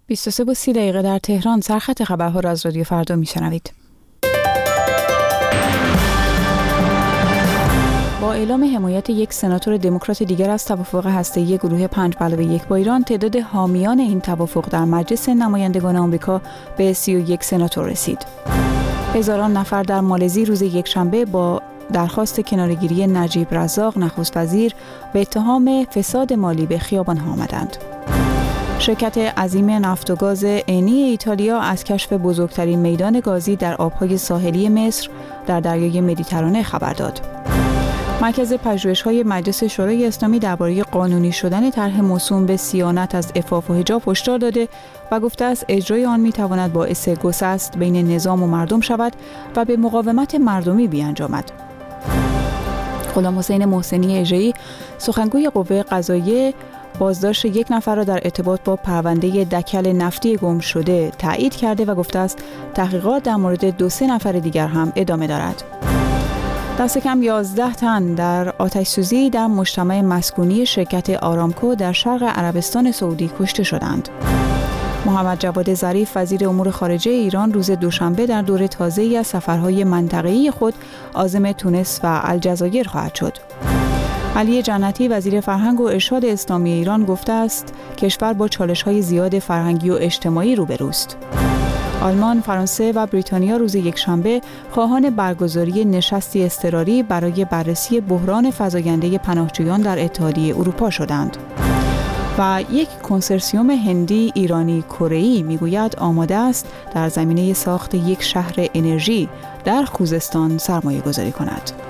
23:30 در تهران. سرخط خبرها را از رادیو فردا میشنوید. با اعلام حمایت یک سناتور دموکرات دیگر از توافق هسته‌ای گروه 5+1 با ایران، تعداد حامیان این توافق در مجلس نمایندگان آمریکا به 31 سناتور رسید. هزاران نفر در مالزی روز یکشنبه با درخواست کناره‌گیری نجیب رزاق نخست وزیر به اتهام فساد مالی به خیابان‌ها آمدند. شرکت عظیم نفت و گاز انی ایتالیا از کشف بزرگترین میدان گازی در آبهای ساحلی مصر در دریای مدیترانه خبر داد. مرکز پژوهش‌های مجلس شورای اسلامی درباره قانونی شدن طرح موسوم به صیانت از عفاف و حجاب هشدار داده و گفته است اجرای آن می‌تواند باعث گسست بین نظام و مردم شود و به مقاومت مردمی بیانجامد. غلام حسین محسنی اژه‌ای، سخنگوی قوه قضاییه، بازداشت یک نفر را در ارتباط با پرونده دکل نفتی گم شده تایید کرده و گفته است تحقیقات در مورد 2-3 نفر دیگر هم ادامه دارد. دست کم 11 تن در آتش‌سوزی در مجتمع مسکونی شرکت آرامکو در شرق عربستان سعودی کشته شدند. محمد جواد ظریف، وزیر امور خارجه ایران، روز دوشنبه در دور تازه‌ای از سفرهای منطقه‌ای خود عازم تونس و الجزایر خواهد شد. علی جنتی، وزیر فرهنگ و ارشاد اسلامی ایران، گفته است کشور با چالش‌های زیاد فرهنگی و اجتماعی روبروست. آلمان، فرانسه و بریتانیا روز یکشنبه خواهان برگزاری نشستی اضطراری برای بررسی بحران فزاینده پناهجویان در اتحادیه اروپا شدند. و یک کنسرسیوم هندی ایرانی کره‌ای میگوید آماده است در زمینه ساخت یک شهر انرژی در خوزستان سرمایه‌گذاری کند.